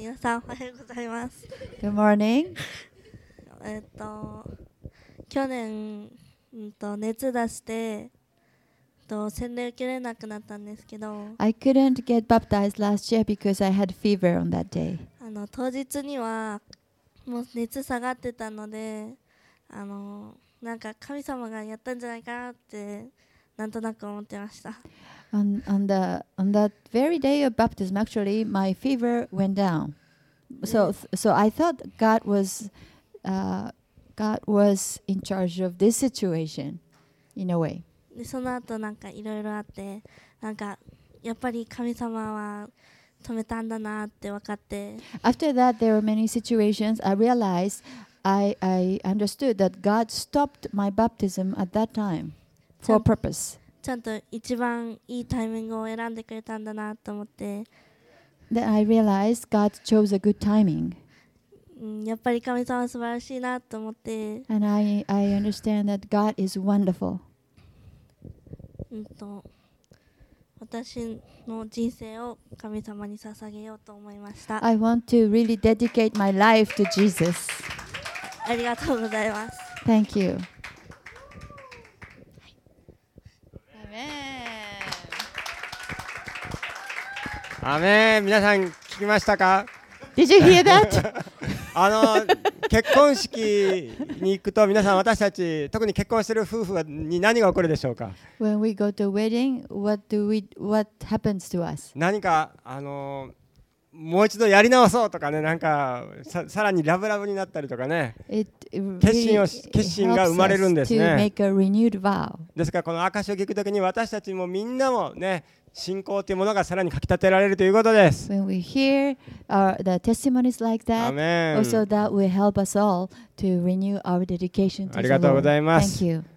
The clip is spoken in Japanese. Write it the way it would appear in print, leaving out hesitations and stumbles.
皆さんおはようございます。 Good morning. 去年、熱出して洗礼受けれなくなったんですけど、 I couldn't get baptized last year because I had fever on that day. 当日にはもう熱下がってたので、なんか神様がやったんじゃないかなってなんとなく思ってました。 On that very day of baptism, actually, my fever went down. So I thought God was in charge of this situation, in a way. でその後なんかいろいろあって、なんかやっぱり神様は止めたんだなって分かって。 After that, there were many situations. I realized, I understood that God stopped my baptism at that time for a purpose. ちゃんと一番いいタイミングを選んでくれたんだなと思って。 Then I realized God chose a good timing. やっぱり神様は素晴らしいなと思って。 And I understand that God is wonderful. 私の人生を神様に捧げようと思いました。 I want to really dedicate my life to Jesus. ありがとうございます。 Thank you. Amen. 皆さん聞きましたか？ Did you hear that? 結婚式に行くと皆さん私たち特に結婚している夫婦に何が起こるでしょうか？ When we go to a wedding, what happens to us? 何かもう一度やり直そうとかね、なんかさらにラブラブになったりとかね、決心が生まれるんですね。ですからこの証しを聞くときに私たちもみんなもね、信仰というものがさらにかき立てられるということです。 When we hear the testimonies like that, also that will help us all to renew our dedication to the Lord. ありがとうございます。 Thank you.